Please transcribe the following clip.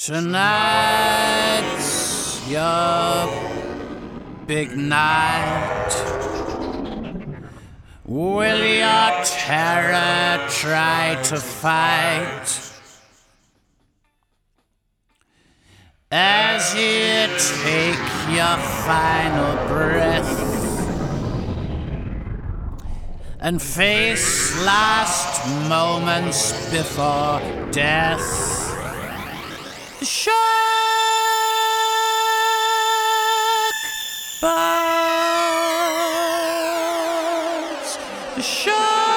Tonight's your big night. Will your terror try to fight? As you take your final breath and face last moments before death, the shark bites. The shark